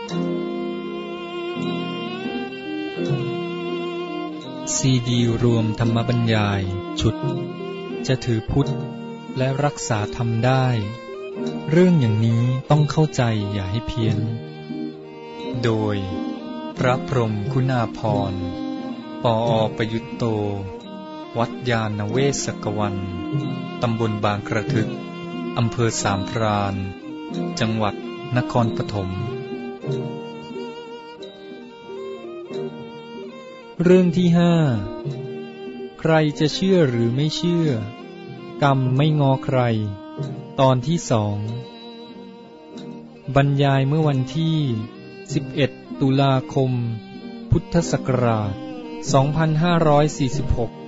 ซีดีรวมธรรมบรรยายชุดจะถือพุทธและรักษาธรรมได้เรื่องอย่างนี้ต้องเข้าใจอย่าให้เพี้ยนโดยพระพรหมคุณาภรณ์ปอ.ประยุตโตวัดยาณเวศกวันตำบลบางกระทึกอำเภอสามพรานจังหวัดนครปฐมเรื่องที่5ใครจะเชื่อหรือไม่เชื่อกรรมไม่งอใครตอนที่2บรรยายเมื่อวันที่11ตุลาคมพุทธศักราช2546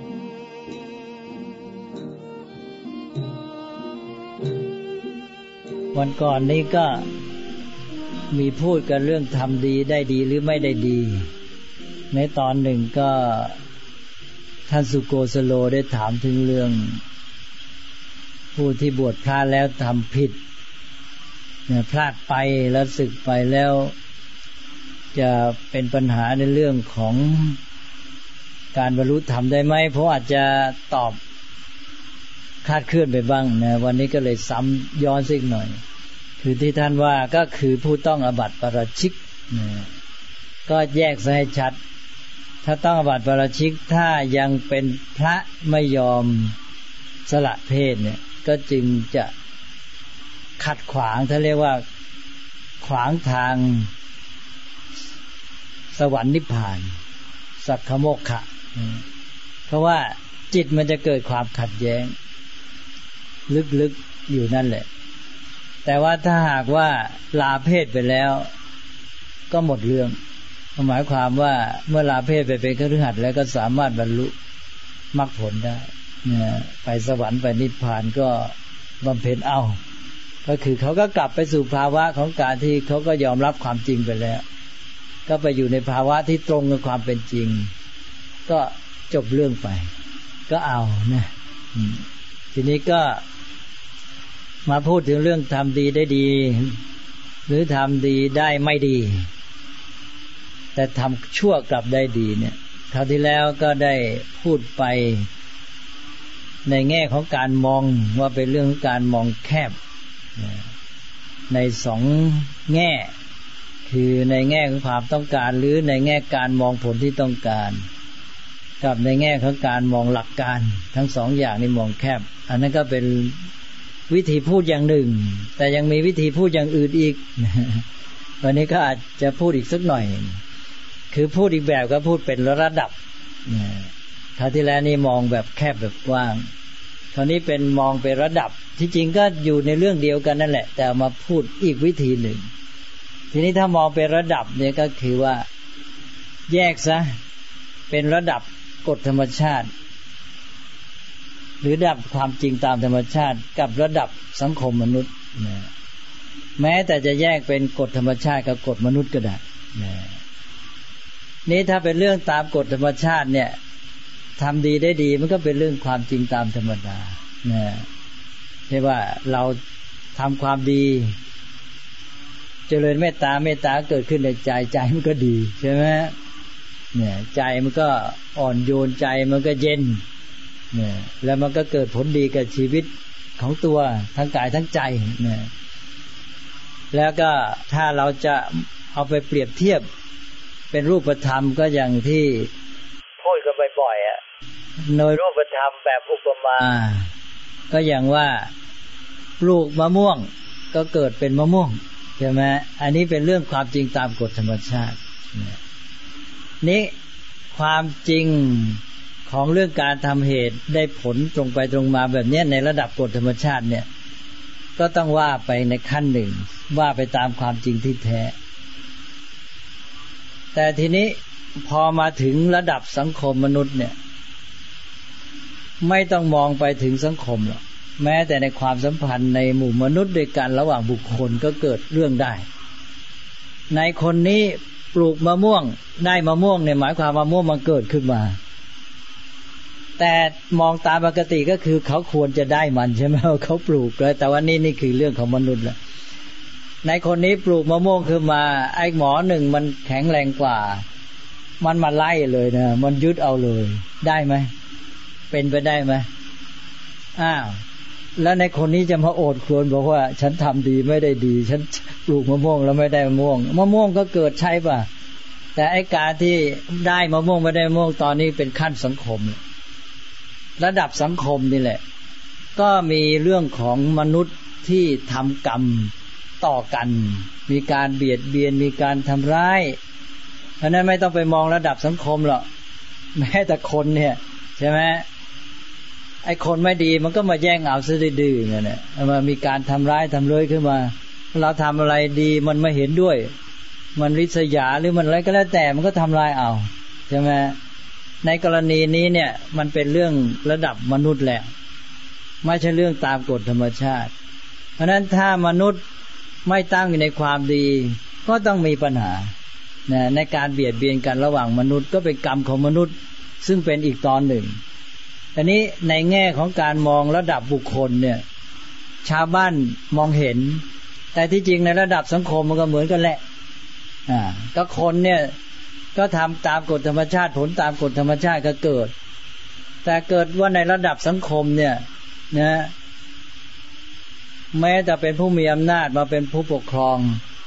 วันก่อนนี้ก็มีพูดกันเรื่องทำดีได้ดีหรือไม่ได้ดีในตอนหนึ่งก็ท่านสุโกสโลได้ถามถึงเรื่องผู้ที่บวชพระแล้วทำผิดพลาดไปแล้วสึกไปแล้วจะเป็นปัญหาในเรื่องของการบรรลุธรรมได้ไหมเพราะอาจจะตอบคลาดเคลื่อนไปบ้างนะวันนี้ก็เลยซ้ำย้อนสักหน่อยคือที่ท่านว่าก็คือผู้ต้องอาบัติปาราชิกนะก็แยกซะให้ชัดถ้าต้องอาบัติปาราชิกถ้ายังเป็นพระไม่ยอมสละเพศเนี่ยก็จึงจะขัดขวางถ้าเรียกว่าขวางทางสวรรค์นิพพานสักขโมกขะเพราะว่าจิตมันจะเกิดความขัดแย้งลึกๆอยู่นั่นแหละแต่ว่าถ้าหากว่าลาเพศไปแล้วก็หมดเรื่องหมายความว่าเมื่อลาเพศไปเป็นคฤหัสถ์แล้วก็สามารถบรรลุมรรคผลได้ไปสวรรค์ไปนิพพานก็บำเพ็ญเอาก็คือเขาก็กลับไปสู่ภาวะของการที่เขาก็ยอมรับความจริงไปแล้วก็ไปอยู่ในภาวะที่ตรงกับความเป็นจริงก็จบเรื่องไปก็เอานะทีนี้ก็มาพูดถึงเรื่องทำดีได้ดีหรือทำดีได้ไม่ดีแต่ทำชั่วกลับได้ดีเนี่ยคราวที่แล้วก็ได้พูดไปในแง่ของการมองว่าเป็นเรื่องของการมองแคบในสองแง่คือในแง่ของความต้องการหรือในแง่การมองผลที่ต้องการกับในแง่ของการมองหลักการทั้งสองอย่างนี้มองแคบอันนั้นก็เป็นวิธีพูดอย่างหนึ่งแต่ยังมีวิธีพูดอย่างอื่นอีกวันนี้ก็อาจจะพูดอีกสักหน่อยคือพูดอีกแบบก็พูดเป็นระดับคราวที่แล้วนี่มองแบบแคบแบบกว้างคราวนี้เป็นมองเป็นระดับที่จริงก็อยู่ในเรื่องเดียวกันนั่นแหละแต่มาพูดอีกวิธีหนึ่งทีนี้ถ้ามองเป็นระดับเนี่ยก็คือว่าแยกซะเป็นระดับกฎธรรมชาติหรือระดับความจริงตามธรรมชาติกับระดับสังคมมนุษย์แม้แต่จะแยกเป็นกฎธรรมชาติกับกฎมนุษย์ก็ได้นี่ถ้าเป็นเรื่องตามกฎธรรมชาติเนี่ยทำดีได้ดีมันก็เป็นเรื่องความจริงตามธรรมดาใช่ว่าเราทำความดีเจริญเมตตาเกิดขึ้นในใจมันก็ดีใช่ไหมเนี่ยใจมันก็อ่อนโยนใจมันก็เย็นเนี่ยแล้วมันก็เกิดผลดีกับชีวิตของตัวทั้งกายทั้งใจเนี่ยแล้วก็ถ้าเราจะเอาไปเปรียบเทียบเป็นรูปธรรมก็อย่างที่พูดกันบ่อยๆอ่ะโดยรูปธรรมแบบอุปมาก็อย่างว่าปลูกมะม่วงก็เกิดเป็นมะม่วงใช่ไหมอันนี้เป็นเรื่องความจริงตามกฎธรรมชาตินี่ความจริงของเรื่องการทำเหตุได้ผลตรงไปตรงมาแบบนี้ในระดับกฎธรรมชาติเนี่ยก็ต้องว่าไปในขั้นหนึ่งว่าไปตามความจริงที่แท้แต่ทีนี้พอมาถึงระดับสังคมมนุษย์เนี่ยไม่ต้องมองไปถึงสังคมหรอกแม้แต่ในความสัมพันธ์ในหมู่มนุษย์ด้วยกันระหว่างบุคคลก็เกิดเรื่องได้ในคนนี้ปลูกมะม่วงได้มะม่วงเนี่ยหมายความมะม่วงมันเกิดขึ้นมาแต่มองตามปกติก็คือเขาควรจะได้มันใช่ไหมเขาปลูกแล้วแต่ว่านี่คือเรื่องของมนุษย์แหละในคนนี้ปลูกมะม่วงขึ้นมาไอ้หมอหนึ่งมันแข็งแรงกว่ามันมาไล่เลยนะมันยึดเอาเลยได้ไหมเป็นไปได้ไหมแล้วในคนนี้จะมาโอดครวญบอกว่าฉันทำดีไม่ได้ดีฉันปลูกมะม่วงแล้วไม่ได้มะม่วงก็เกิดใช่ป่ะแต่ไอ้การที่ได้มะม่วงไม่ได้มะม่วงตอนนี้เป็นขั้นสังคมระดับสังคมนี่แหละก็มีเรื่องของมนุษย์ที่ทำกรรมต่อกันมีการเบียดเบียนมีการทำร้ายเพราะนั้นไม่ต้องไปมองระดับสังคมหรอกแม้แต่คนเนี่ยใช่ไหมไอ้คนไม่ดีมันก็มาแย่งเอาซะดื้อๆอย่างนี้มันมีการทำร้ายทำเลยขึ้นมาเราทำอะไรดีมันไม่เห็นด้วยมันริษยาหรือมันอะไรก็แล้วแต่มันก็ทำลายเอาใช่ไหมในกรณีนี้เนี่ยมันเป็นเรื่องระดับมนุษย์แหละไม่ใช่เรื่องตามกฎธรรมชาติเพราะนั้นถ้ามนุษย์ไม่ตั้งอยู่ในความดีก็ต้องมีปัญหาในการเบียดเบียนกันระหว่างมนุษย์ก็เป็นกรรมของมนุษย์ซึ่งเป็นอีกตอนหนึ่งอันนี้ในแง่ของการมองระดับบุคคลเนี่ยชาวบ้านมองเห็นแต่ที่จริงในระดับสังคมมันก็เหมือนกันแหละก็คนเนี่ยก็ทำตามกฎธรรมชาติผลตามกฎธรรมชาติก็เกิดแต่เกิดว่าในระดับสังคมเนี่ยนะแม้จะเป็นผู้มีอำนาจมาเป็นผู้ปกครอง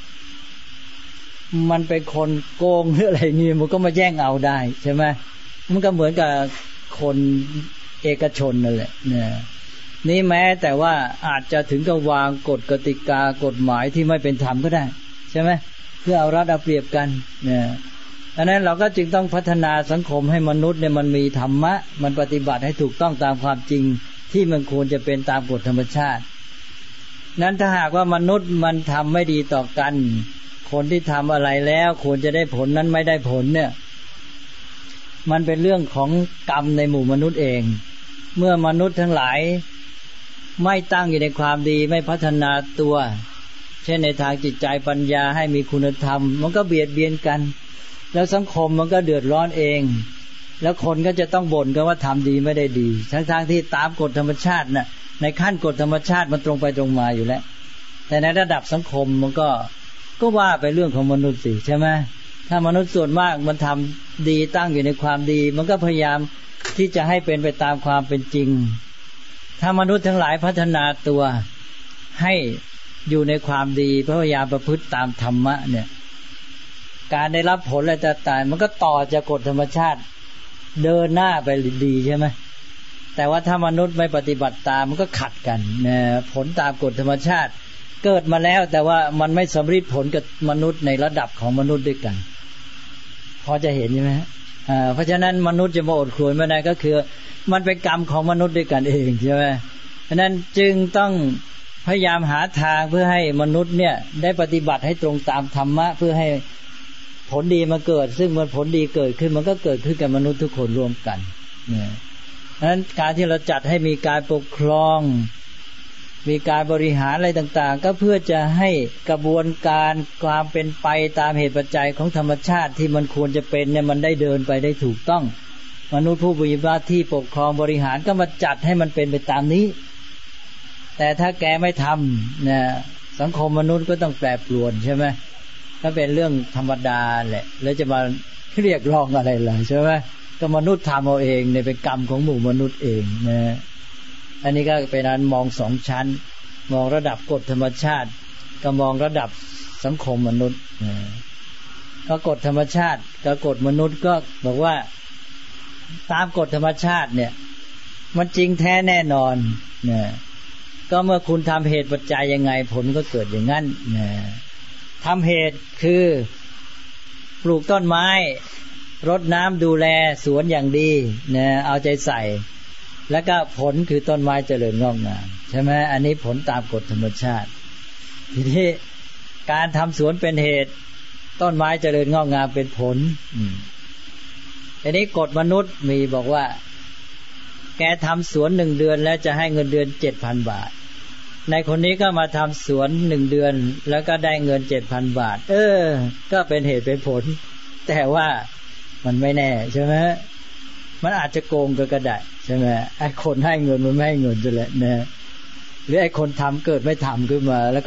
มันเป็นคนโกงหรืออะไรงี้มันก็มาแย่งเอาได้ใช่ไหมมันก็เหมือนกับคนเอกชนนั่นแหละเนี่ยนี่แม้แต่ว่าอาจจะถึงกับวางกฎกติกากฎหมายที่ไม่เป็นธรรมก็ได้ใช่ไหมเพื่อเอารัดเอาเปรียบกันเนี่ยอันนั้นเราก็จึงต้องพัฒนาสังคมให้มนุษย์เนี่ยมันมีธรรมะมันปฏิบัติให้ถูกต้องตามความจริงที่มันควรจะเป็นตามกฎธรรมชาตินั้นถ้าหากว่ามนุษย์มันทำไม่ดีต่อกันคนที่ทำอะไรแล้วควรจะได้ผลนั้นไม่ได้ผลเนี่ยมันเป็นเรื่องของกรรมในหมู่มนุษย์เองเมื่อมนุษย์ทั้งหลายไม่ตั้งอยู่ในความดีไม่พัฒนาตัวเช่นในทางจิตใจปัญญาให้มีคุณธรรมมันก็เบียดเบียนกันแล้วสังคมมันก็เดือดร้อนเองแล้วคนก็จะต้องบ่นกันว่าทำดีไม่ได้ดีทั้งที่ตามกฎธรรมชาติน่ะในขั้นกฎธรรมชาติมันตรงไปตรงมาอยู่แล้วแต่ในระดับสังคมมันก็ว่าไปเรื่องของมนุษย์สิใช่ไหมถ้ามนุษย์ส่วนมากมันทำดีตั้งอยู่ในความดีมันก็พยายามที่จะให้เป็นไปตามความเป็นจริงถ้ามนุษย์ทั้งหลายพัฒนาตัวให้อยู่ในความดีพยายามประพฤติตามธรรมะเนี่ยการได้รับผลอะไรต่างๆมันก็ต่อจากกฎธรรมชาติเดินหน้าไปดีใช่ไหมแต่ว่าถ้ามนุษย์ไม่ปฏิบัติตามมันก็ขัดกันนะผลตามกฎธรรมชาติเกิดมาแล้วแต่ว่ามันไม่สำเร็จผลกับมนุษย์ในระดับของมนุษย์ด้วยกันพอจะเห็นใช่ไหมเพราะฉะนั้นมนุษย์จะมาอดครวญไม่ได้ก็คือมันเป็นกรรมของมนุษย์ด้วยกันเองใช่ไหมเพราะนั้นจึงต้องพยายามหาทางเพื่อให้มนุษย์เนี่ยได้ปฏิบัติให้ตรงตามธรรมะเพื่อให้ผลดีมาเกิดซึ่งมันผลดีเกิดขึ้นมันก็เกิดขึ้นกับมนุษย์ทุกคนรวมกันเนี่ยเพราะฉะนั้นการที่เราจัดให้มีการปกครองมีการบริหารอะไรต่างๆก็เพื่อจะให้กระบวนการความเป็นไปตามเหตุปัจจัยของธรรมชาติที่มันควรจะเป็นเนี่ยมันได้เดินไปได้ถูกต้องมนุษย์ผู้มีหน้าที่ปกครองบริหารก็มาจัดให้มันเป็นไปตามนี้แต่ถ้าแกไม่ทำเนี่ยสังคมมนุษย์ก็ต้องแปรปรวนใช่ไหมก็เป็นเรื่องธรรมดาแหละแล้วจะมาเรียกร้องอะไรล่ะใช่ไหมก็มนุษย์ทำเอาเองเนี่ยเป็นกรรมของหมู่มนุษย์เองนะอันนี้ก็เป็นการมองสองชั้นมองระดับกฎธรรมชาติก็มองระดับสังคมมนุษย์ก็กฎธรรมชาติกับกฎมนุษย์ก็บอกว่าตามกฎธรรมชาติเนี่ยมันจริงแท้แน่นอนนะก็เมื่อคุณทำเหตุปัจจัยยังไงผลก็เกิดอย่างนั้นนะทำเหตุคือปลูกต้นไม้รดน้ำดูแลสวนอย่างดีนะเอาใจใส่แล้วก็ผลคือต้นไม้เจริญงอกงามใช่ไหมอันนี้ผลตามกฎธรรมชาติทีนี้การทำสวนเป็นเหตุต้นไม้เจริญงอกงามเป็นผลทีนี้กฎมนุษย์มีบอกว่าแกทำสวน1 เดือนแล้วจะให้เงินเดือน 7,000 บาทในคนนี้ก็มาทำสวน1 เดือนแล้วก็ได้เงิน 7,000 บาทก็เป็นเหตุเป็นผลแต่ว่ามันไม่แน่ใช่ไหมมันอาจจะโกงก็ได้ใช่ไหมไอ้คนให้เงินมันไม่ให้เงินจะแหละนะหรือไอ้คนทำเกิดไม่ทำขึ้นมาแล้วก็ผ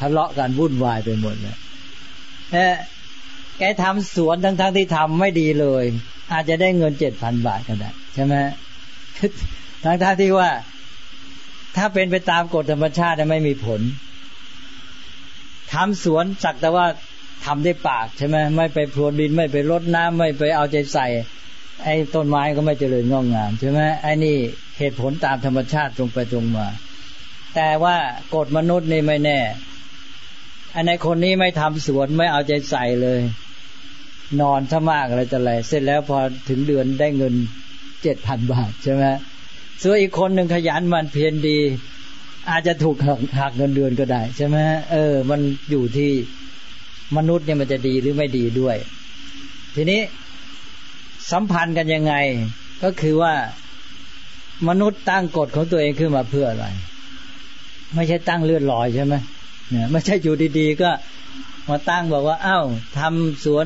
ทะเลาะกันวุ่นวายไปหมดเลยแกทำสวนทั้งที่ทำไม่ดีเลยอาจจะได้เงิน 7,000 บาทก็ได้ใช่ไหมทั้งที่ว่าถ้าเป็นไปตามกฎธรรมชาติไม่มีผลทำสวนสักแต่ว่าทำด้วยปากใช่ไหมไม่ไปพรวนดินไม่ไปรดน้ำไม่ไปเอาใจใส่ไอ้ต้นไม้ก็ไม่เจริญงอกงามใช่ไหมไอ้นี่เหตุผลตามธรรมชาติตรงไปตรงมาแต่ว่ากฎมนุษย์นี่ไม่แน่ไอ้ในคนนี้ไม่ทำสวนไม่เอาใจใส่เลยนอนซะมากอะไรแต่ไรเสร็จแล้วพอถึงเดือนได้เงิน 7,000 บาทใช่ไหมส่วนอีกคนหนึ่งขยันมันเพียรดีอาจจะถูกหักเงินเดือนก็ได้ใช่ไหมมันอยู่ที่มนุษย์เนี่ยมันจะดีหรือไม่ดีด้วยทีนี้สัมพันธ์กันยังไงก็คือว่ามนุษย์ตั้งกฎของตัวเองขึ้นมาเพื่ออะไรไม่ใช่ตั้งเลื่อนลอยใช่ไหมเนี่ยไม่ใช่อยู่ดีๆก็มาตั้งบอกว่าอ้าวทำสวน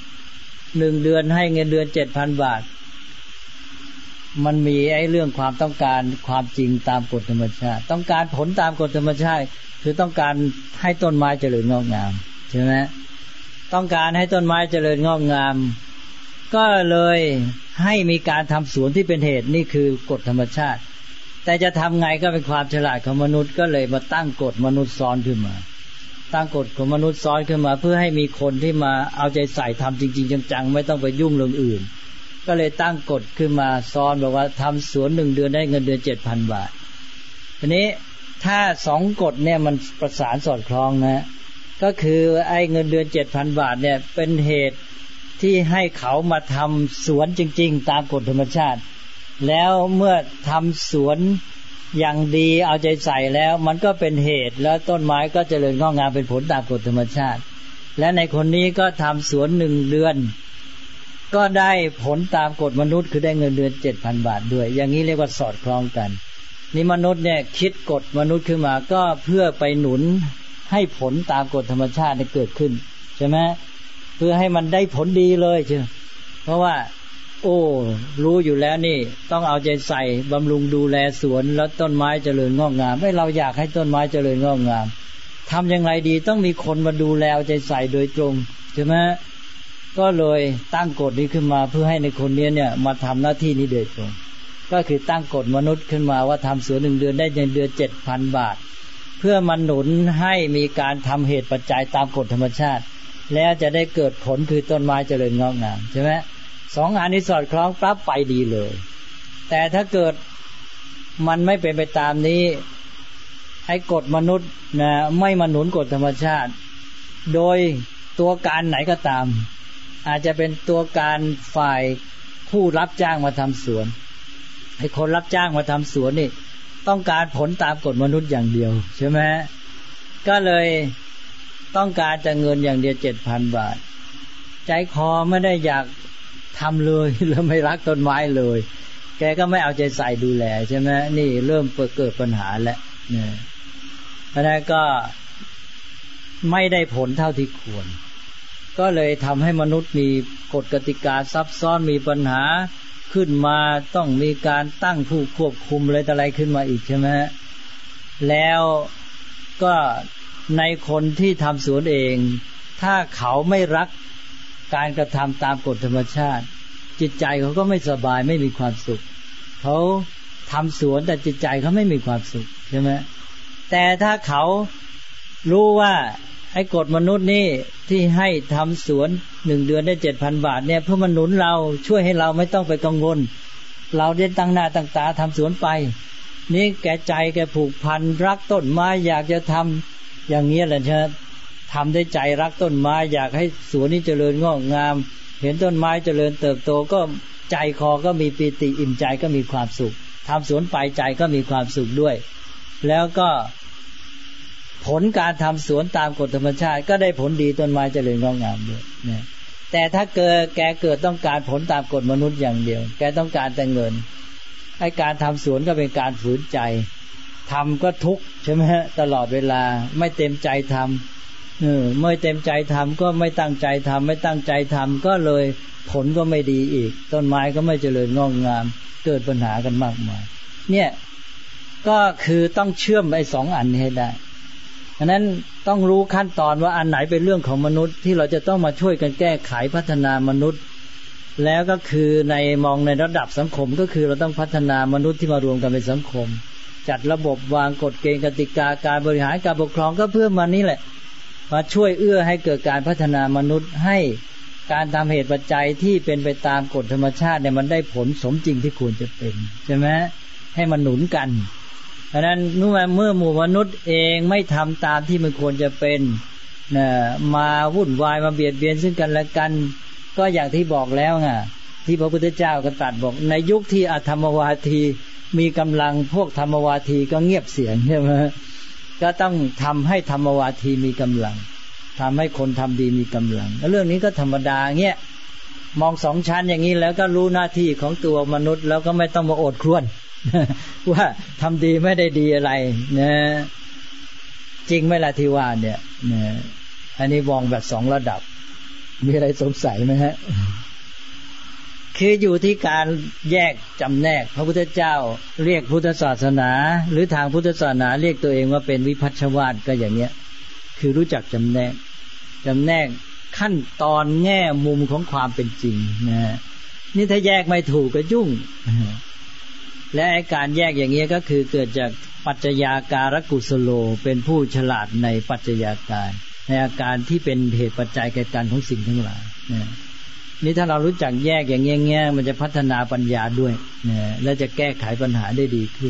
1 เดือนให้เงินเดือน 7,000 บาทมันมีไอ้เรื่องความต้องการความจริงตามกฎธรรมชาติต้องการผลตามกฎธรรมชาติคือต้องการให้ต้นไม้เจริญงอกงามใช่ไหมต้องการให้ต้นไม้เจริญงอกงามก็เลยให้มีการทำสวนที่เป็นเหตุนี่คือกฎธรรมชาติแต่จะทำไงก็เป็นความฉลาดของมนุษย์ก็เลยมาตั้งกฎมนุษย์ซ้อนขึ้นมาตั้งกฎของมนุษย์ซ้อนขึ้นมาเพื่อให้มีคนที่มาเอาใจใส่ทำจริงๆจังๆไม่ต้องไปยุ่งเรื่องอื่นก็เลยตั้งกฎขึ้นมาซ้อนบอกว่าทำสวน1 เดือนได้เงินเดือน 7,000 บาททีนี้ถ้า2 กฎเนี่ยมันประสานสอดคล้องนะก็คือไอ้เงินเดือน 7,000 บาทเนี่ยเป็นเหตุที่ให้เขามาทำสวนจริงๆตามกฎธรรมชาติแล้วเมื่อทำสวนอย่างดีเอาใจใส่แล้วมันก็เป็นเหตุแล้วต้นไม้ก็เจริญงอกงามเป็นผลตามกฎธรรมชาติและในคนนี้ก็ทำสวน1 เดือนก็ได้ผลตามกฎมนุษย์คือได้เงินเดือน 7,000 บาทด้วยอย่างนี้เรียกว่าสอดคล้องกันนี่มนุษย์เนี่ยคิดกฎมนุษย์ขึ้นมาก็เพื่อไปหนุนให้ผลตามกฎธรรมชาติเกิดขึ้นใช่ไหมเพื่อให้มันได้ผลดีเลยใช่เพราะว่ารู้อยู่แล้วนี่ต้องเอาใจใส่บำรุงดูแลสวนแล้วต้นไม้เจริญงอกงามเราอยากให้ต้นไม้เจริญงอกงามทำยังไงดีต้องมีคนมาดูแลเอาใจใส่โดยตรงใช่ไหมก็เลยตั้งกฎนี้ขึ้นมาเพื่อให้ในคนนี้เนี่ยมาทำหน้าที่นี้โดยตรงก็คือตั้งกฎมนุษย์ขึ้นมาว่าทำสวน1 เดือนได้เงินเดือน 7,000 บาทเพื่อมาหนุนให้มีการทำเหตุปัจจัยตามกฎธรรมชาติแล้วจะได้เกิดผลคือต้นไม้เจริญงอกงามใช่ไหม2 อันนี้สอดคล้องปั๊บไปดีเลยแต่ถ้าเกิดมันไม่เป็นไปตามนี้ไอ้กฎมนุษย์นะไม่มาหนุนกฎธรรมชาติโดยตัวการไหนก็ตามอาจจะเป็นตัวการฝ่ายผู้รับจ้างมาทำสวนไอ้คนรับจ้างมาทำสวนนี่ต้องการผลตามกฎมนุษย์อย่างเดียวใช่ไหมก็เลยต้องการจะเงินอย่างเดียว 7,000 บาทใจคอไม่ได้อยากทำเลยแล้วไม่รักต้นไม้เลยแกก็ไม่เอาใจใส่ดูแลใช่ไหมนี่เริ่มเกิดปัญหาแล้วเนี่ยเพราะนั้นก็ไม่ได้ผลเท่าที่ควรก็เลยทำให้มนุษย์มีกฎกติกาซับซ้อนมีปัญหาขึ้นมาต้องมีการตั้งผู้ควบคุมอะไรขึ้นมาอีกใช่ไหมแล้วก็ในคนที่ทำสวนเองถ้าเขาไม่รักการกระทำตามกฎธรรมชาติจิตใจเขาก็ไม่สบายไม่มีความสุขเขาทำสวนแต่จิตใจเขาไม่มีความสุขใช่ไหมแต่ถ้าเขารู้ว่าไอ้กฎมนุษย์นี่ที่ให้ทำสวน1 เดือนได้ 7,000 บาทเนี่ยเพื่อมันหนุนเราช่วยให้เราไม่ต้องไปกังวลเราได้ตั้งหน้าตั้งตาทำสวนไปนี่แกใจแกผูกพันรักต้นไม้อยากจะทำอย่างนี้แหละใช่ไหมทำด้วยใจรักต้นไม้อยากให้สวนนี้เจริญงอกงามเห็นต้นไม้เจริญเติบโตก็ใจคอก็มีปีติอิ่มใจก็มีความสุขทำสวนไปใจก็มีความสุขด้วยแล้วก็ผลการทำสวนตามกฎธรรมชาติก็ได้ผลดีต้นไม้เจริญงอกงามด้วยนะแต่ถ้าแกเกิดต้องการผลตามกฎมนุษย์อย่างเดียวแกต้องการแต่เงินไอ้การทำสวนก็เป็นการฝืนใจทำก็ทุกข์ใช่ไหมตลอดเวลาไม่เต็มใจทำไม่เต็มใจทำก็ไม่ตั้งใจทำไม่ตั้งใจทำก็เลยผลก็ไม่ดีอีกต้นไม้ก็ไม่เจริญงอกงามเกิดปัญหากันมากมายเนี่ยก็คือต้องเชื่อมไอ้2 อันนี้ให้ได้ฉะนั้นต้องรู้ขั้นตอนว่าอันไหนเป็นเรื่องของมนุษย์ที่เราจะต้องมาช่วยกันแก้ไขพัฒนามนุษย์แล้วก็คือในมองในระดับสังคมก็คือเราต้องพัฒนามนุษย์ที่มารวมกันเป็นสังคมจัดระบบวางกฎเกณฑ์กติกาการบริหารการปกครองก็เพื่อมานี่แหละมาช่วยเอื้อให้เกิดการพัฒนามนุษย์ให้การทำเหตุปัจจัยที่เป็นไปตามกฎธรรมชาติเนี่ยมันได้ผลสมจริงที่ควรจะเป็นใช่ไหมให้มันหนุนกันเพราะนั้นเมื่อหมู่มนุษย์เองไม่ทำตามที่มันควรจะเป็นมาวุ่นวายมาเบียดเบียนซึ่งกันและกันก็อย่างที่บอกแล้วไงที่พระพุทธเจ้าก็ตรัสบอกในยุคที่อธรรมวาทีมีกำลังพวกธรรมวาทีก็เงียบเสียงใช่ไหมก็ต้องทำให้ธรรมวาทีมีกำลังทำให้คนทำดีมีกำลังแล้วเรื่องนี้ก็ธรรมดาเงี้ยมองสองชั้นอย่างนี้แล้วก็รู้หน้าที่ของตัวมนุษย์แล้วก็ไม่ต้องมาโอดครวญว่าทำดีไม่ได้ดีอะไรนะจริงไหมล่ะที่ว่าเนี่ยนะอันนี้มองแบบสองระดับมีอะไรสงสัยไหมฮะคืออยู่ที่การแยกจำแนกพระพุทธเจ้าเรียกพุทธศาสนาหรือทางพุทธศาสนาเรียกตัวเองว่าเป็นวิพัชชวาทก็อย่างเนี้ยคือรู้จักจำแนกขั้นตอนแง่มุมของความเป็นจริงนะนี่ถ้าแยกไม่ถูกก็ยุ่งและการแยกอย่างนี้ก็คือเกิดจากปัจจัยาการกุศโลเป็นผู้ฉลาดในปัจจัยาการในอาการที่เป็นเหตุปัจจัยแก่การของสิ่งทั้งหลายนี่ถ้าเรารู้จักแยกอย่างเงี้ยมันจะพัฒนาปัญญาด้วยและจะแก้ไขปัญหาได้ดีขึ้น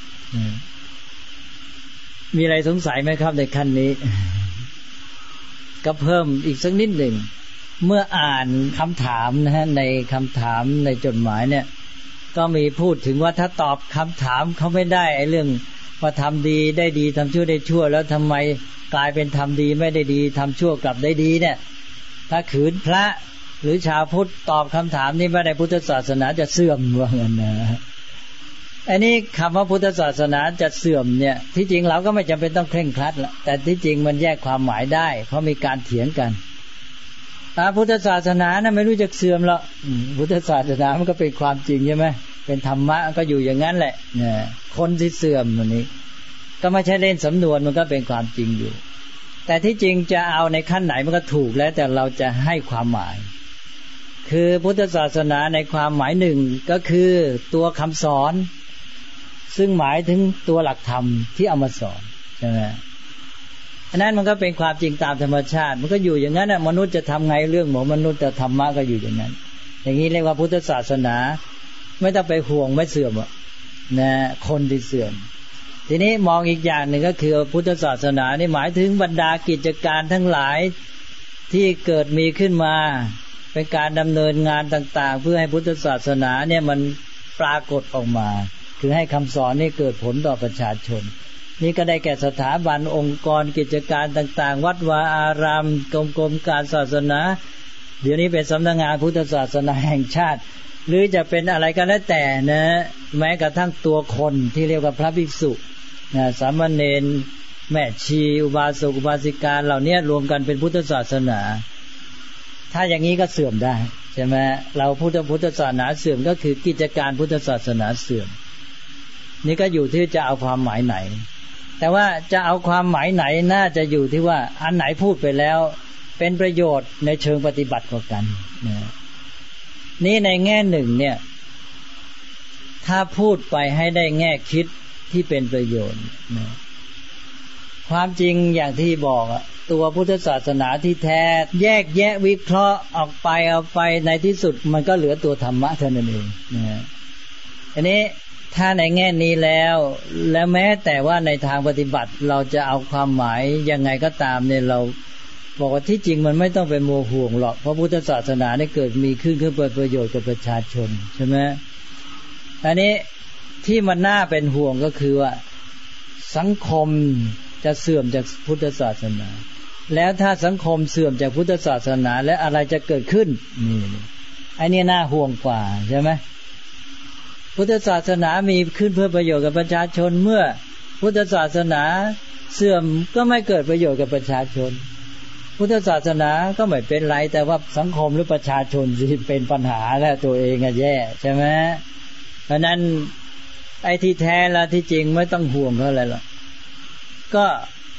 มีอะไรสงสัยไหมครับในขั้นนี้ก็เพิ่มอีกสักนิดหนึ่งเมื่ออ่านคำถามนะฮะในคำถามในจดหมายเนี่ยก็มีพูดถึงว่าถ้าตอบคำถามเขาไม่ได้ไอ้เรื่องว่าทำดีได้ดีทำชั่วได้ชั่วแล้วทำไมกลายเป็นทำดีไม่ได้ดีทำชั่วกลับได้ดีเนี่ยถ้าขืนพระหรือชาวพุทธตอบคำถามนี้ไม่ได้พุทธศาสนาจะเสื่อมว่างั้นนะอันนี้คำว่าพุทธศาสนาจะเสื่อมเนี่ยที่จริงเราก็ไม่จำเป็นต้องเคร่งครัดละแต่ที่จริงมันแยกความหมายได้เพราะมีการเถียงกันพุทธศาสนานะไม่รู้จะเสื่อมหรอกพุทธศาสนามันก็เป็นความจริงใช่ไหมเป็นธรรมะก็อยู่อย่างนั้นแหละเนี่ยคนที่เสื่อมวันนี้ก็ไม่ใช่เล่นสำนวนมันก็เป็นความจริงอยู่แต่ที่จริงจะเอาในขั้นไหนมันก็ถูกแล้วแต่เราจะให้ความหมายคือพุทธศาสนาในความหมายหนึ่งก็คือตัวคำสอนซึ่งหมายถึงตัวหลักธรรมที่เอามาสอนใช่ไหมอันนั้นมันก็เป็นความจริงตามธรรมชาติมันก็อยู่อย่างนั้นน่ะมนุษย์จะทำไงเรื่องของมนุษย์แต่ธรรมะก็อยู่อย่างนั้นอย่างนี้เรียกว่าพุทธศาสนาไม่ต้องไปห่วงไม่เสื่อมนะคนที่เสื่อมทีนี้มองอีกอย่างหนึ่งก็คือพุทธศาสนานี่หมายถึงบรรดากิจการทั้งหลายที่เกิดมีขึ้นมาเป็นการดำเนินงานต่างๆเพื่อให้พุทธศาสนาเนี่ยมันปรากฏออกมาคือให้คำสอนนี่เกิดผลต่อประชาชนนี่ก็ได้แก่สถาบันองค์กรกิจการต่างๆวัดวาอารามกรมการศาสนาเดี๋ยวนี้เป็นสำนักงานพุทธศาสนาแห่งชาติหรือจะเป็นอะไรก็แล้วแต่นะแม้กระทั่งตัวคนที่เรียกว่าพระภิกษุสามเณรแม่ชีอุบาสกอุบาสิกาเหล่านี้รวมกันเป็นพุทธศาสนาถ้าอย่างนี้ก็เสื่อมได้ใช่ไหมเราพุทธศาสนาเสื่อมก็คือกิจการพุทธศาสนาเสื่อมนี่ก็อยู่ที่จะเอาความหมายไหนแต่ว่าจะเอาความหมายไหนน่าจะอยู่ที่ว่าอันไหนพูดไปแล้วเป็นประโยชน์ในเชิงปฏิบัติกว่ากันนี่ในแง่หนึ่งเนี่ยถ้าพูดไปให้ได้แง่คิดที่เป็นประโยชน์ความจริงอย่างที่บอกตัวพุทธศาสนาที่แท้แยกแยะวิเคราะห์ออกไปเอาไปในที่สุดมันก็เหลือตัวธรรมะเท่านั้นเองอันนี้ถ้าในแง่นี้แล้วแม้แต่ว่าในทางปฏิบัติเราจะเอาความหมายยังไงก็ตามเนี่ยเราบอกว่าที่จริงมันไม่ต้องไปมัวห่วงหรอกเพราะพุทธศาสนาได้เกิดมีขึ้นเพื่อประโยชน์กับประชาชนใช่ไหมอันนี้ที่มันน่าเป็นห่วงก็คือว่าสังคมจะเสื่อมจากพุทธศาสนาแล้วถ้าสังคมเสื่อมจากพุทธศาสนาแล้วอะไรจะเกิดขึ้นนี่อันนี้น่าห่วงกว่าใช่ไหมพุทธศาสนามีขึ้นเพื่อประโยชน์กับประชาชนเมื่อพุทธศาสนาเสื่อมก็ไม่เกิดประโยชน์กับประชาชนพุทธศาสนาก็ไม่เป็นไรแต่ว่าสังคมหรือประชาชนสิเป็นปัญหาแล้วตัวเองแย่ใช่ไหมเพราะนั้นไอ้ที่แท้และที่จริงไม่ต้องห่วงเขาอะไรหรอกก็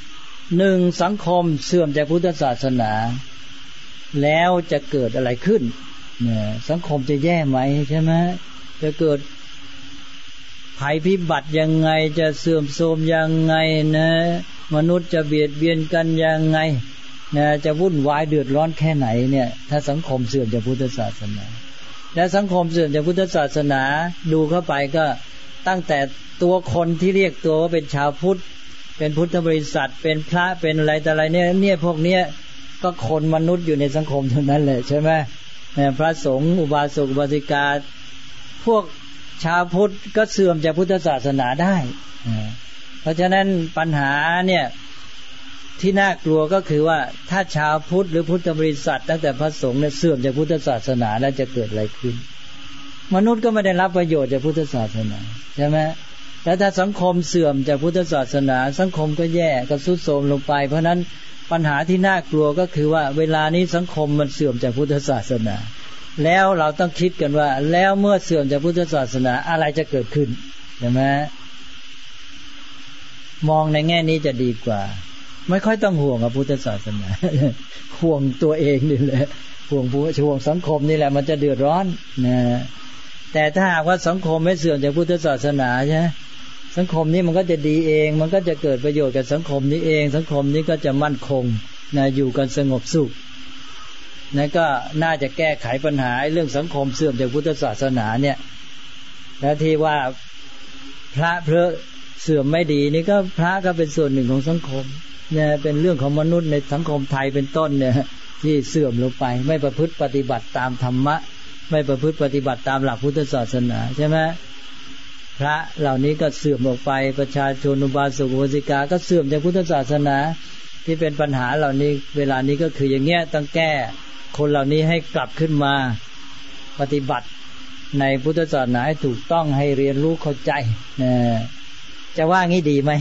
หนึ่งสังคมเสื่อมจากพุทธศาสนาแล้วจะเกิดอะไรขึ้นเนี่ยสังคมจะแย่ไหมใช่ไหมจะเกิดภัยพิบัติยังไงจะเสื่อมโทรมยังไงนะมนุษย์จะเบียดเบียนกันยังไงนะจะวุ่นวายเดือดร้อนแค่ไหนเนี่ยถ้าสังคมเสื่อมจากพุทธศาสนาและสังคมเสื่อมจากพุทธศาสนาดูเข้าไปก็ตั้งแต่ตัวคนที่เรียกตัวว่าเป็นชาวพุทธเป็นพุทธบริษัทเป็นพระเป็นอะไรแต่อะไรเนี่ยพวกเนี้ยก็คนมนุษย์อยู่ในสังคมเท่านั้นแหละใช่ไหมพระสงฆ์อุบาสกอุบาสิกาพวกชาวพุทธก็เสื่อมจากพุทธศาสนาได้เพราะฉะนั้นปัญหาเนี่ยที่น่ากลัวก็คือว่าถ้าชาวพุทธหรือพุทธบริษัทตั้งแต่พระสงฆ์เนี่ยเสื่อมจากพุทธศาสนาแล้วจะเกิดอะไรขึ้นมนุษย์ก็ไม่ได้รับประโยชน์จากพุทธศาสนาใช่ไหมแล้วถ้าสังคมเสื่อมจากพุทธศาสนาสังคมก็แย่ก็ทรุดโทรมลงไปเพราะนั้นปัญหาที่น่ากลัวก็คือว่าเวลานี้สังคมมันเสื่อมจากพุทธศาสนาแล้วเราต้องคิดกันว่าแล้วเมื่อเสื่อมจากพุทธศาสนาอะไรจะเกิดขึ้นใช่ไหมมองในแง่นี้จะดีกว่าไม่ค่อยต้องห่วงกับพุทธศาสนาห่วงตัวเองนี่แหละห่วงสังคมนี่แหละมันจะเดือดร้อนนะแต่ถ้าหากว่าสังคมไม่เสื่อมจากพุทธศาสนาใช่สังคมนี้มันก็จะดีเองมันก็จะเกิดประโยชน์กับสังคมนี้เองสังคมนี้ก็จะมั่นคงนะอยู่กันสงบสุขนะก็น่าจะแก้ไขปัญหาเรื่องสังคมเสื่อมจากพุทธศาสนาเนี่ยและที่ว่าพระเสื่อมไม่ดีนี่ก็พระก็เป็นส่วนหนึ่งของสังคมเนี่ยเป็นเรื่องของมนุษย์ในสังคมไทยเป็นต้นเนี่ยที่เสื่อมลงไปไม่ประพฤติปฏิบัติตามธรรมะไม่ประพฤติปฏิบัติตามหลักพุทธศาสนาใช่ไหมพระเหล่านี้ก็เสื่อมลงไปประชาชนอุบาสกอุบาสิกาก็เสื่อมจากพุทธศาสนาที่เป็นปัญหาเหล่านี้เวลานี้ก็คืออย่างเงี้ยต้องแก้คนเหล่านี้ให้กลับขึ้นมาปฏิบัติในพุทธศาสนาให้ถูกต้องให้เรียนรู้เข้าใจนะจะว่างี้ดีไหม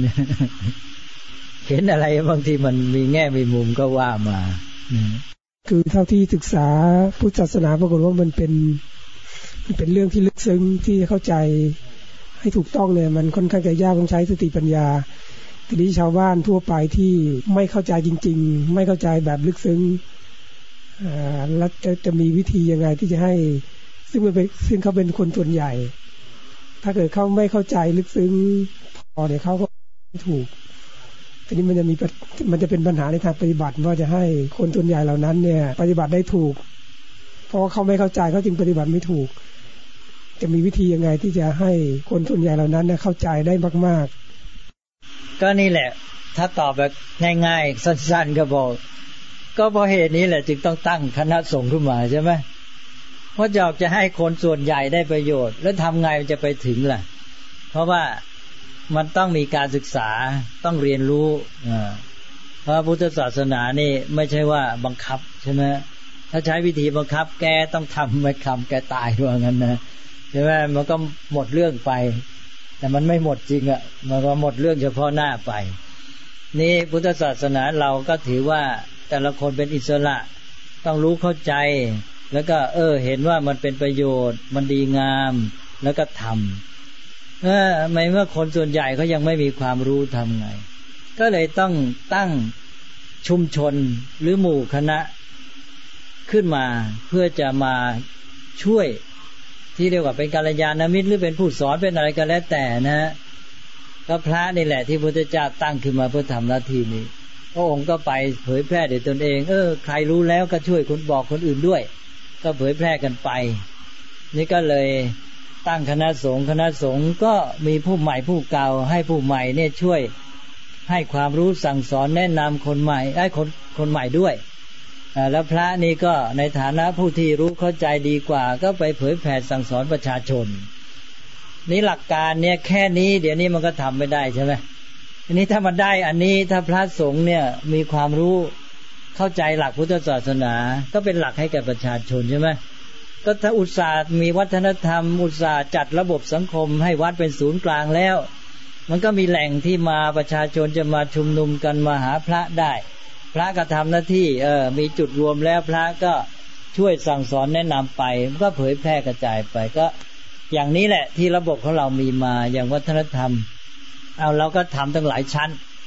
เห็นอะไรบางทีมันมีแง่มีมุมก็ว่ามาคือเท่าที่ศึกษาพุทธศาสนาปรากฏว่ามันเป็นเรื่องที่ลึกซึ้งที่เข้าใจให้ถูกต้องเนี่ยมันค่อนข้างจะยากต้องใช้สติปัญญาทีนี้ชาวบ้านทั่วไปที่ไม่เข้าใจจริงๆไม่เข้าใจแบบลึกซึ้งแล้วจะมีวิธียังไงที่จะให้ซึ่งเขาเป็นคนส่วนใหญ่ถ้าเกิดเขาไม่เข้าใจลึกซึ้งพอเนี่ยเขาก็ไม่ถูกทีนี้มันจะเป็นปัญหาในทางปฏิบัติว่าจะให้คนส่วนใหญ่เหล่านั้นเนี่ยปฏิบัติได้ถูกเพราะเขาไม่เข้าใจเขาจึงปฏิบัติไม่ถูกจะมีวิธียังไงที่จะให้คนส่วนใหญ่เหล่านั้นเนี่ยเข้าใจได้มากๆก็นี่แหละถ้าตอบแบบง่ายๆสั้นๆก็บอกก็เพราะเหตุนี้แหละจึงต้องตั้งคณะสงฆ์ขึ้นมาใช่ไหมเพราะอยากจะให้คนส่วนใหญ่ได้ประโยชน์แล้วทำไงมันจะไปถึงล่ะเพราะว่ามันต้องมีการศึกษาต้องเรียนรู้เพราะพุทธศาสนานี่ไม่ใช่ว่าบังคับใช่ไหมถ้าใช้วิธีบังคับแกต้องทำไม่ทำแกตายด้วยงั้นนะใช่ไหมมันก็หมดเรื่องไปแต่มันไม่หมดจริงอ่ะมันก็หมดเรื่องเฉพาะหน้าไปนี่พุทธศาสนาเราก็ถือว่าแต่ละคนเป็นอิสระต้องรู้เข้าใจแล้วก็เห็นว่ามันเป็นประโยชน์มันดีงามแล้วก็ทำไม่เมื่อคนส่วนใหญ่เขายังไม่มีความรู้ทำไงก็เลยต้องตั้งชุมชนหรือหมู่คณะขึ้นมาเพื่อจะมาช่วยที่เรียกว่าเป็นกัลยาณมิตรหรือเป็นผู้สอนเป็นอะไรก็แล้วแต่นะก็พระนี่แหละที่พระพุทธเจ้าตั้งขึ้นมาเพื่อทำหน้าที่นี้พระองค์ก็ไปเผยแพร่ด้วยตนเองใครรู้แล้วก็ช่วยคนบอกคนอื่นด้วยก็เผยแพร่กันไปนี่ก็เลยตั้งคณะสงฆ์ก็มีผู้ใหม่ผู้เก่าให้ผู้ใหม่เนี่ยช่วยให้ความรู้สั่งสอนแนะนำคนใหม่คนใหม่ด้วยแล้วพระนี่ก็ในฐานะผู้ที่รู้เข้าใจดีกว่าก็ไปเผยแผ่สั่งสอนประชาชนนี่หลักการเนี่ยแค่นี้เดี๋ยวนี้มันก็ทำไม่ได้ใช่ไหมทีนี้ถ้ามันได้อันนี้ถ้าพระสงฆ์เนี่ยมีความรู้เข้าใจหลักพุทธศาสนาก็เป็นหลักให้แก่ประชาชนใช่ไหมก็ถ้าอุตสาห์มีวัฒนธรรมอุตสาห์จัดระบบสังคมให้วัดเป็นศูนย์กลางแล้วมันก็มีแหล่งที่มาประชาชนจะมาชุมนุมกันมาหาพระได้พระก็ทำหน้าที่มีจุดรวมแล้วพระก็ช่วยสั่งสอนแนะนำไปก็เผยแพร่กระจายไปก็อย่างนี้แหละที่ระบบของเรามีมาอย่างวัฒนธรรมเราก็ทำตั้งหลายชั้น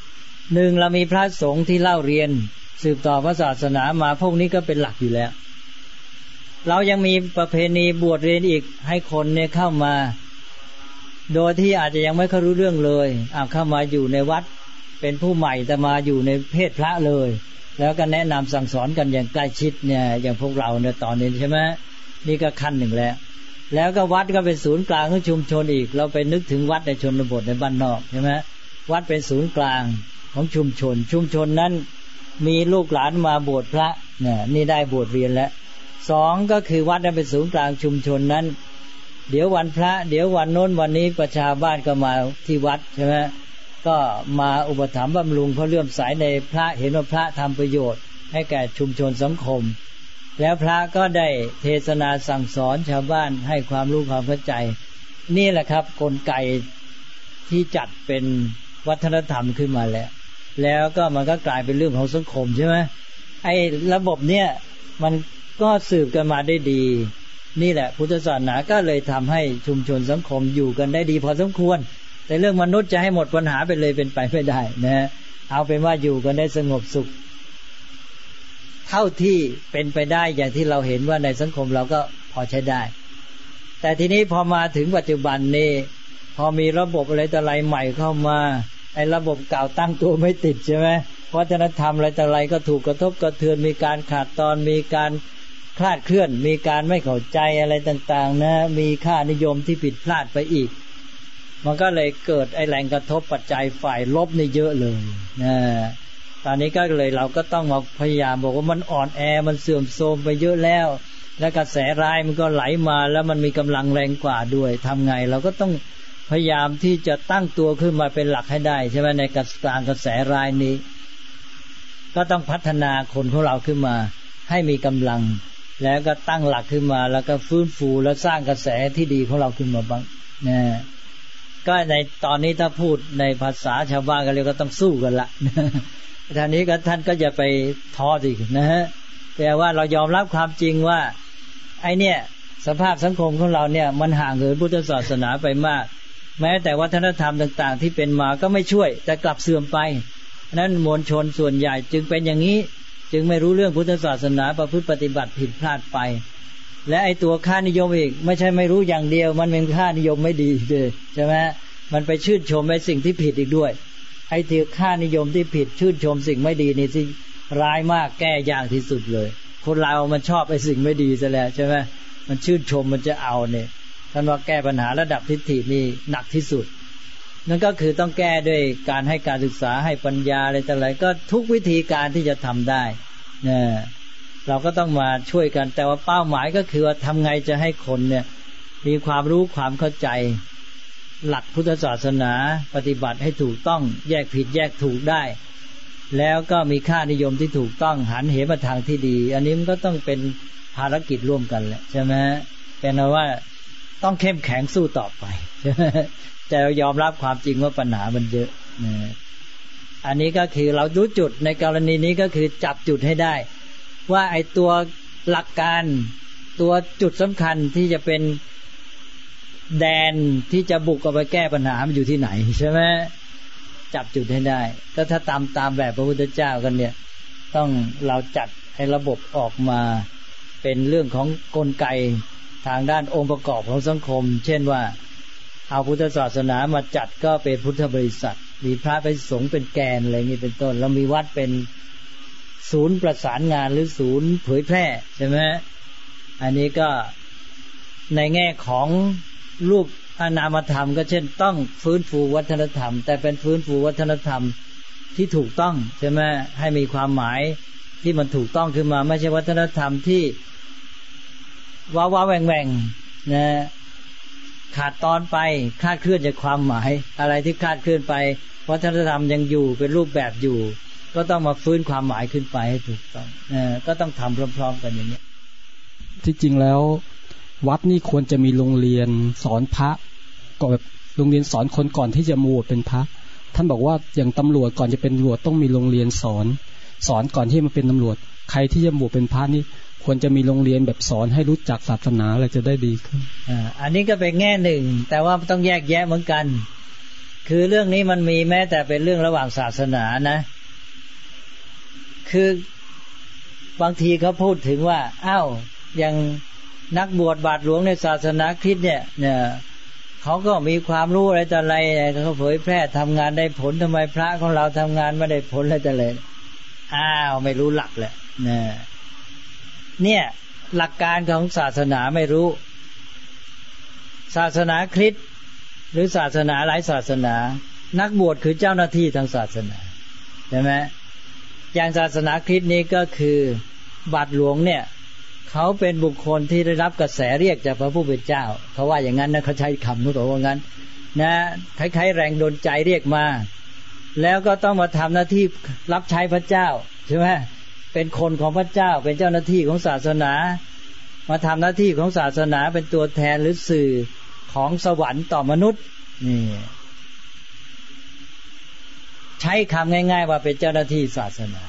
หนึ่งเรามีพระสงฆ์ที่เล่าเรียนสืบต่อพระศาสนามาพวกนี้ก็เป็นหลักอยู่แล้วเรายังมีประเพณีบวชเรียนอีกให้คนเนี่ยเข้ามาโดยที่อาจจะยังไม่เข้ารู้เรื่องเลยเข้ามาอยู่ในวัดเป็นผู้ใหม่แต่มาอยู่ในเพศพระเลยแล้วก็แนะนำสั่งสอนกันอย่างใกล้ชิดเนี่ยอย่างพวกเราเนี่ยตอนนี้ใช่ไหมนี่ก็ขั้นหนึ่งแล้วก็วัดก็เป็นศูนย์กลางของชุมชนอีกเราไปนึกถึงวัดในชนบทในบ้านนอกใช่ไหมวัดเป็นศูนย์กลางของชุมชนนั้นมีลูกหลานมาบวชพระเนี่ยนี่ได้บวชเรียนแล้วสองก็คือวัดนั้นเป็นศูนย์กลางชุมชนนั้นเดี๋ยววันพระเดี๋ยววันโน้นวันนี้ประชาบ้านก็มาที่วัดใช่ไหมก็มาอุปถัมภ์บำรุงเพราะเลื่อมใสในพระเห็นว่าพระทำประโยชน์ให้แก่ชุมชนสังคมแล้วพระก็ได้เทศนาสั่งสอนชาวบ้านให้ความรู้ความเข้าใจนี่แหละครับกลไกที่จัดเป็นวัฒนธรรมขึ้นมาแล้วก็มันก็กลายเป็นเรื่องของสังคมใช่ไหมไอ้ระบบเนี่ยมันก็สืบกันมาได้ดีนี่แหละพุทธศาสนาก็เลยทำให้ชุมชนสังคมอยู่กันได้ดีพอสมควรแต่เรื่องมนุษย์จะให้หมดปัญหาไปเลยเป็นไปไม่ได้นะเอาเป็นว่าอยู่กันได้สงบสุขเท่าที่เป็นไปได้อย่างที่เราเห็นว่าในสังคมเราก็พอใช้ได้แต่ทีนี้พอมาถึงปัจจุบันนี้พอมีระบบอะไรต่ออะไรใหม่เข้ามาไอ้ระบบเก่าตั้งตัวไม่ติดใช่ไหมวัฒนธรรมอะไรต่ออะไรก็ถูกกระทบกระเทือนมีการขาดตอนมีการคลาดเคลื่อนมีการไม่เข้าใจอะไรต่างๆนะมีค่านิยมที่ผิดพลาดไปอีกมันก็เลยเกิดไอ้แรงกระทบปัจจัยฝ่ายลบนี่เยอะเลยนะตอนนี้ก็เลยเราก็ต้องมาพยายามบอกว่ามันอ่อนแอมันเสื่อมโทรมไปเยอะแล้วและกระแสร้ายมันก็ไหลมาแล้วมันมีกำลังแรงกว่าด้วยทำไงเราก็ต้องพยายามที่จะตั้งตัวขึ้นมาเป็นหลักให้ได้ใช่ไหมในกลางกระแสร้ายนี้ก็ต้องพัฒนาคนของเราขึ้นมาให้มีกำลังแล้วก็ตั้งหลักขึ้นมาแล้วก็ฟื้นฟูแล้วสร้างกระแสที่ดีของเราขึ้นมาบ้างนะก็ในตอนนี้ถ้าพูดในภาษาชาวบ้านก็เรียกก็ต้องสู้กันละท่านนี้ก็ท่านก็อย่าไปท้อสินะฮะแต่ว่าเรายอมรับความจริงว่าไอ้เนี่ยสภาพสังคมของเราเนี่ยมันห่างเหินพุทธศาสนาไปมากแม้แต่วัฒนธรรมต่างๆที่เป็นมาก็ไม่ช่วยแต่กลับเสื่อมไปนั้นมวลชนส่วนใหญ่จึงเป็นอย่างนี้จึงไม่รู้เรื่องพุทธศาสนาประพฤติปฏิบัติผิดพลาดไปและไอ้ตัวค่านิยมอีกไม่ใช่ไม่รู้อย่างเดียวมันเป็นค่านิยมไม่ดีด้วยใช่ไหมมันไปชื่นชมในสิ่งที่ผิดอีกด้วยไอ้ที่ค่านิยมที่ผิดชื่นชมสิ่งไม่ดีนี่สิร้ายมากแก้ยากที่สุดเลยคนเรามันชอบไอ้สิ่งไม่ดีซะแล้วใช่ไหมมันชื่นชมมันจะเอาเนี่ยท่านว่าแก้ปัญหาระดับทิฏฐินี่หนักที่สุดนั่นก็คือต้องแก้ด้วยการให้การศึกษาให้ปัญญาอะไรต่ออะไรก็ทุกวิธีการที่จะทำได้เนี่ยเราก็ต้องมาช่วยกันแต่ว่าเป้าหมายก็คือว่าทำไงจะให้คนเนี่ยมีความรู้ความเข้าใจหลักพุทธศาสนาปฏิบัติให้ถูกต้องแยกผิดแยกถูกได้แล้วก็มีค่านิยมที่ถูกต้องหันเหมาทางที่ดีอันนี้มันก็ต้องเป็นภารกิจร่วมกันแหละใช่ไหมเป็นว่าต้องเข้มแข็งสู้ต่อไปแต่เรายอมรับความจริงว่าปัญหามันเยอะอันนี้ก็คือเรารู้จุดในกรณีนี้ก็คือจับจุดให้ได้ว่าไอ้ตัวหลักการตัวจุดสำคัญที่จะเป็นแดนที่จะบุกเข้าไปแก้ปัญหามันอยู่ที่ไหนใช่ไหมจับจุดให้ได้ก็ถ้าตามแบบพระพุทธเจ้ากันเนี่ยต้องเราจัดให้ระบบออกมาเป็นเรื่องของกลไกทางด้านองค์ประกอบของสังคมเช่นว่าเอาพุทธศาสนามาจัดก็เป็นพุทธบริษัทมีพระเป็นสงฆ์เป็นแกนอะไรอย่างนี้เป็นต้นแล้วมีวัดเป็นศูนย์ประสานงานหรือศูนย์เผยแพร่ใช่ไหมอันนี้ก็ในแง่ของรูปนามธรรมก็เช่นต้องฟื้นฟูวัฒนธรรมแต่เป็นฟื้นฟูวัฒนธรรมที่ถูกต้องใช่ไหมให้มีความหมายที่มันถูกต้องขึ้นมาไม่ใช่วัฒนธรรมที่ว้าวแหว่งนะขาดตอนไปคลาดเคลื่อนจากความหมายอะไรที่คลาดเคลื่อนไปวัฒนธรรมยังอยู่เป็นรูปแบบอยู่ก็ต้องมาฟื้นความหมายขึ้นไปให้ถูกต้องก็ต้องทำพร้อมๆกันอย่างนี้ที่จริงแล้ววัดนี่ควรจะมีโรงเรียนสอนพระก็แบบโรงเรียนสอนคนก่อนที่จะบวชเป็นพระท่านบอกว่าอย่างตำรวจก่อนจะเป็นตำรวจต้องมีโรงเรียนสอนก่อนที่มาเป็นตำรวจใครที่จะบวชเป็นพระนี่ควรจะมีโรงเรียนแบบสอนให้รู้จักศาสนาอะไรจะได้ดีขึ้นอันนี้ก็เป็นแง่หนึ่งแต่ว่าต้องแยกแยะเหมือนกันคือเรื่องนี้มันมีแม้แต่เป็นเรื่องระหว่างศาสนานะคือบางทีเขาพูดถึงว่าอ้าวอย่างนักบวชบาทหลวงในศาสนาคริสต์เนี่ยเขาก็มีความรู้อะไรต่ออะไรเขาเผยแพร่ทำงานได้ผลทำไมพระของเราทำงานไม่ได้ผลอะไรต่ออะไรอ้าวไม่รู้หลักแหละเนี่ยหลักการของศาสนาไม่รู้ศาสนาคริสต์หรือศาสนาหลายศาสนานักบวชคือเจ้าหน้าที่ทางศาสนาใช่ไหมอย่างศาสนาคริสต์นี้ก็คือบาทหลวงเนี่ยเขาเป็นบุคคลที่ได้รับกระแสเรียกจากพระผู้เป็นเจ้าเขาว่าอย่างนั้นนะเขาใช้คำนู้นว่างั้นนะคล้ายๆแรงดลใจเรียกมาแล้วก็ต้องมาทำหน้าที่รับใช้พระเจ้าใช่ไหมเป็นคนของพระเจ้าเป็นเจ้าหน้าที่ของศาสนามาทำหน้าที่ของศาสนาเป็นตัวแทนหรือสื่อของสวรรค์ต่อมนุษย์นี่ใช้คำง่ายๆว่าเป็นเจ้าหน้าที่ศาสนา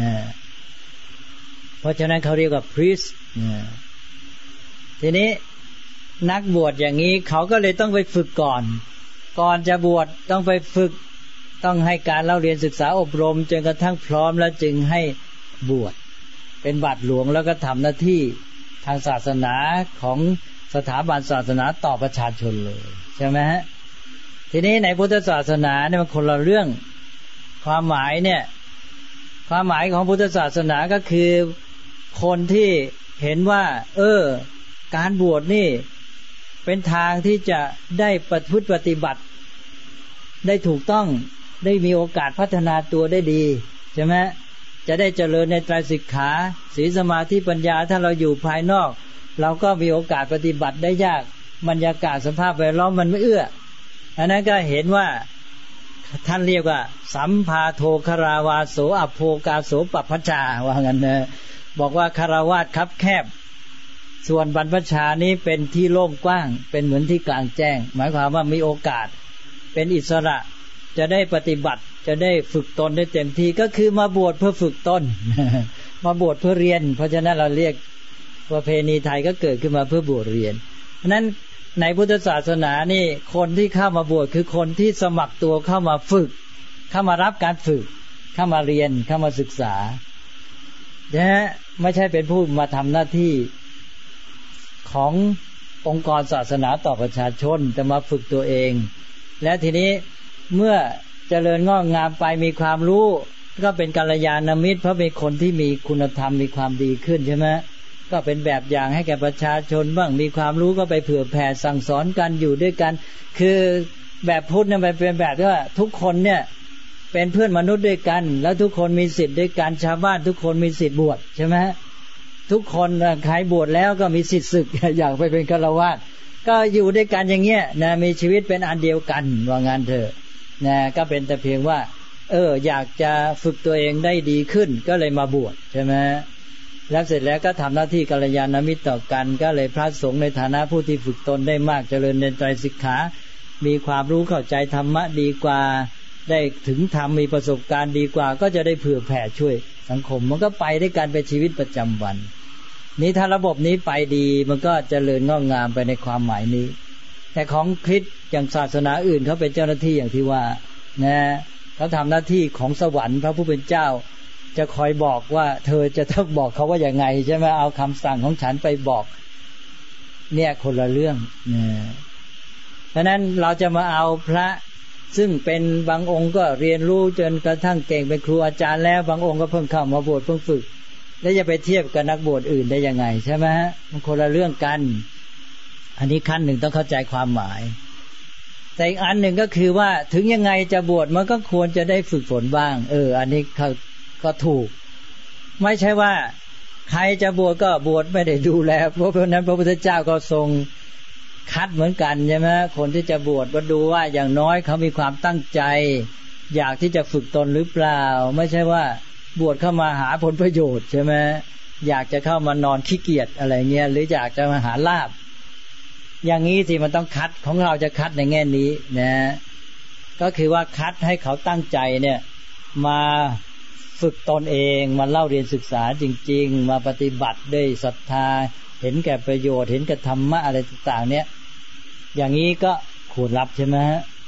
เพราะฉะนั้นเขาเรียกว่า priest ทีนี้นักบวชอย่างนี้เขาก็เลยต้องไปฝึกก่อนจะบวชต้องไปฝึกต้องให้การเล่าเรียนศึกษาอบรมจนกระทั่งพร้อมแล้วจึงให้บวชเป็นบาทหลวงแล้วก็ทำหน้าที่ทางศาสนาของสถาบันศาสนาต่อประชาชนเลยใช่ไหมฮะทีนี้ในพุทธศาสนาเนี่ยมันคนละเรื่องความหมายเนี่ยความหมายของพุทธศาสนาก็คือคนที่เห็นว่าการบวชนี่เป็นทางที่จะได้ประพฤติปฏิบัติได้ถูกต้องได้มีโอกาสพัฒนาตัวได้ดีใช่ไหมจะได้เจริญในไตรสิกขาศีลสมาธิปัญญาถ้าเราอยู่ภายนอกเราก็มีโอกาสปฏิบัติได้ยากบรรยากาศสภาพแวดล้อมมันไม่เอื้ออันนั้นก็เห็นว่าท่านเรียกว่าสัมภาโทคาราวาโสอโภกาโสปัปพชาว่างั้นนะบอกว่าคารวาสคับแคบส่วนบรรพชานี้เป็นที่โล่งกว้างเป็นเหมือนที่กลางแจ้งหมายความว่ามีโอกาสเป็นอิสระจะได้ปฏิบัติจะได้ฝึกตนได้เต็มที่ก็คือมาบวชเพื่อฝึกตน มาบวชเพื่อเรียนเพราะฉะนั้นเราเรียกประเพณีไทยก็เกิดขึ้นมาเพื่อบวชเรียนเพราะนั้นในพุทธศาสนานี่คนที่เข้ามาบวชคือคนที่สมัครตัวเข้ามาฝึกเข้ามารับการฝึกเข้ามาเรียนเข้ามาศึกษานะไม่ใช่เป็นผู้มาทำหน้าที่ขององค์กรศาสนาต่อประชาชนแต่มาฝึกตัวเองและทีนี้เมื่อเจริญงอกงามไปมีความรู้ก็เป็นกัลยาณมิตรเพราะเป็นคนที่มีคุณธรรมมีความดีขึ้นใช่ไหมก็เป็นแบบอย่างให้แก่ประชาชนบ้างมีความรู้ก็ไปเผื่อแผ่สั่งสอนกันอยู่ด้วยกันคือแบบพุทธเนี่ยเป็นแบบที่ว่าทุกคนเนี่ยเป็นเพื่อนมนุษย์ด้วยกันแล้วทุกคนมีสิทธิ์ด้วยกันชาวบ้านทุกคนมีสิทธิ์บวชใช่ไหมทุกคนใครบวชแล้วก็มีสิทธิ์ศึกอยากไปเป็นฆราวาสก็อยู่ด้วยกันอย่างเงี้ยนะมีชีวิตเป็นอันเดียวกันว่างั้นเถอะนะก็เป็นแต่เพียงว่าอยากจะฝึกตัวเองได้ดีขึ้นก็เลยมาบวชใช่ไหมแล้วเสร็จแล้วก็ทำหน้าที่กัลยาณมิตรต่อกันก็เลยพระสงฆ์ในฐานะผู้ที่ฝึกตนได้มากเจริญในไตรสิกขามีความรู้เข้าใจธรรมะดีกว่าได้ถึงธรรมมีประสบการณ์ดีกว่าก็จะได้เผื่อแผ่ช่วยสังคมมันก็ไปได้การเป็นชีวิตประจำวันนี้ถ้าระบบนี้ไปดีมันก็เจริญงอกงามไปในความหมายนี้แต่ของคริสต์อย่างศาสนาอื่นเขาเป็นเจ้าหน้าที่อย่างที่ว่านะเขาทำหน้าที่ของสวรรค์พระผู้เป็นเจ้าจะคอยบอกว่าเธอจะต้องบอกเขาว่าอย่างไงใช่ไหมเอาคำสั่งของฉันไปบอกเนี่ยคนละเรื่องนะเพราะนั้นเราจะมาเอาพระซึ่งเป็นบางองค์ก็เรียนรู้จนกระทั่งเก่งเป็นครูอาจารย์แล้วบางองค์ก็เพิ่งเข้ามาบวชเพิ่งฝึกแล้วจะไปเทียบกับนักบวชอื่นได้ยังไงใช่ไหมมันคนละเรื่องกันอันนี้ขั้นหนึ่งต้องเข้าใจความหมายแต่อีกอันหนึ่งก็คือว่าถึงยังไงจะบวชมันก็ควรจะได้ฝึกฝนบ้างอันนี้ก็ถูกไม่ใช่ว่าใครจะบวชก็บวชไม่ได้ดูแลเพราะนั้นพระพุทธเจ้าก็ทรงคัดเหมือนกันใช่ไหมคนที่จะบวชมาดูว่าอย่างน้อยเขามีความตั้งใจอยากที่จะฝึกตนหรือเปล่าไม่ใช่ว่าบวชเข้ามาหาผลประโยชน์ใช่ไหมอยากจะเข้ามานอนขี้เกียจอะไรเงี้ยหรืออยากจะมาหาลาภอย่างนี้สิมันต้องคัดของเราจะคัดในแง่นี้นะก็คือว่าคัดให้เขาตั้งใจเนี่ยมาฝึกตนเองมาเล่าเรียนศึกษาจริงๆมาปฏิบัติด้วยศรัทธาเห็นแก่ประโยชน์เห็นแก่ธรรมะอะไรต่างๆเนี่ยอย่างนี้ก็ควรรับใช่ไหมฮะ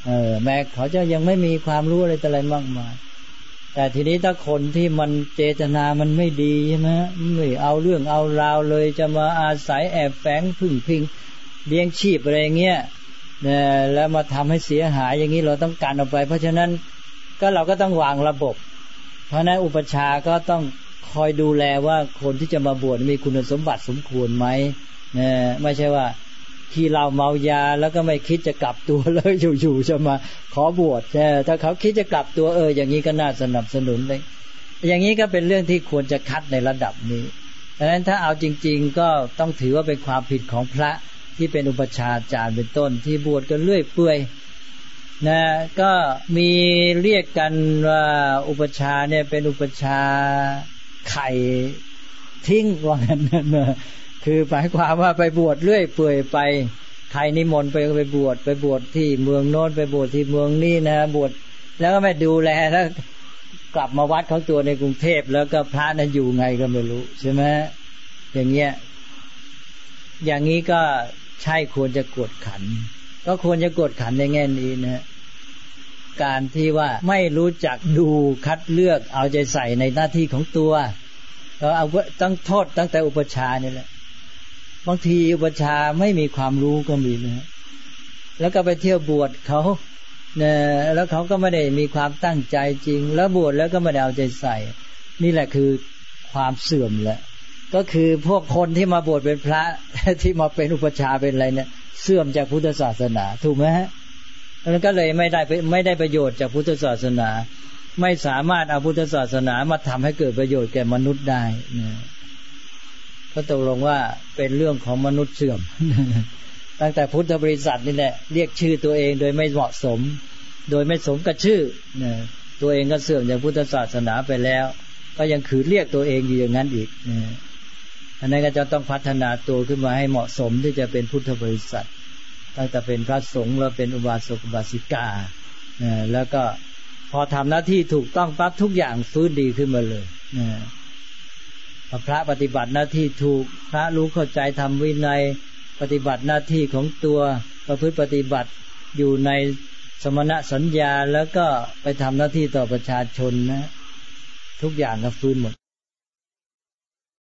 แม้เขาจะยังไม่มีความรู้อะไรแต่อะไรมากมายแต่ทีนี้ถ้าคนที่มันเจตนามันไม่ดีใช่ไหมไม่เอาเรื่องเอาราวเลยจะมาอาศัยแอบแฝงพึ่งพิงเลี้ยงชีพอะไรเงี้ยแล้วมาทำให้เสียหายอย่างนี้เราต้องการออกไปเพราะฉะนั้นก็เราก็ต้องวางระบบเพราะนั้นอุปชาก็ต้องคอยดูแลว่าคนที่จะมาบวชมีคุณสมบัติสมควรไหมไม่ใช่ว่าที่เราเมายาแล้วก็ไม่คิดจะกลับตัวเลยอยู่ๆจะมาขอบวชถ้าเขาคิดจะกลับตัวอย่างนี้ก็น่าสนับสนุนเลยอย่างนี้ก็เป็นเรื่องที่ควรจะคัดในระดับนี้ดังนั้นถ้าเอาจริงๆก็ต้องถือว่าเป็นความผิดของพระที่เป็นอุปชาจารย์เป็นต้นที่บวชกันเรื่อยเปื่อยก็มีเรียกกันว่าอุปชาเนี่ยเป็นอุปชาไข่ทิ้งว่างั้นคือหมายความว่าไปบวชเรื่อยเปื่อยไปใครนิมนต์ไปบวชที่เมืองโน้นไปบวชที่เมืองนี้นะบวชแล้วก็ไม่ดูแลแล้วกลับมาวัดของตัวในกรุงเทพแล้วก็พระนั้นอยู่ไงก็ไม่รู้ใช่ไหมอย่างเงี้ยอย่างนี้ก็ใช่ควรจะกวดขันก็ควรจะกวดขันในแง่นี้นะการที่ว่าไม่รู้จักดูคัดเลือกเอาใจใส่ในหน้าที่ของตัวก็เอาต้องโทษตั้งแต่อุปชานี่แหละบางทีอุปชาไม่มีความรู้ก็มีนะแล้วก็ไปเที่ยวบวชเขาเนี่ยแล้วเขาก็ไม่ได้มีความตั้งใจจริงแล้วบวชแล้วก็ไม่ได้เอาใจใส่นี่แหละคือความเสื่อมแหละก็คือพวกคนที่มาบวชเป็นพระที่มาเป็นอุปชาเป็นอะไรเนี่ยเสื่อมจากพุทธศาสนาถูกไหมฮะแล้วก็เลยไม่ได้ประโยชน์จากพุทธศาสนาไม่สามารถเอาพุทธศาสนามาทำให้เกิดประโยชน์แก่มนุษย์ได้นะก็ตกลงว่าเป็นเรื่องของมนุษย์เสื่อม ตั้งแต่พุทธบริษัทนี่แหละเรียกชื่อตัวเองโดยไม่เหมาะสมโดยไม่สมกับชื่อนะตัวเองก็เสื่อมจากพุทธศาสนาไปแล้วก็ยังขืนเรียกตัวเองอยู่อย่างนั้นอีกนะอันนั้นก็จะต้องพัฒนาตัวขึ้นมาให้เหมาะสมที่จะเป็นพุทธบริษัทตั้งแต่เป็นพระสงฆ์แล้วเป็นอุบาสกอุบาสิกาแล้วก็พอทำหน้าที่ถูกต้องปั๊บทุกอย่างฟื้นดีขึ้นมาเลยพระปฏิบัติหน้าที่ถูกพระรู้เข้าใจทำวินัยปฏิบัติหน้าที่ของตัวประพฤติปฏิบัติอยู่ในสมณสัญญาแล้วก็ไปทำหน้าที่ต่อประชาชนนะทุกอย่างก็ฟื้นหมด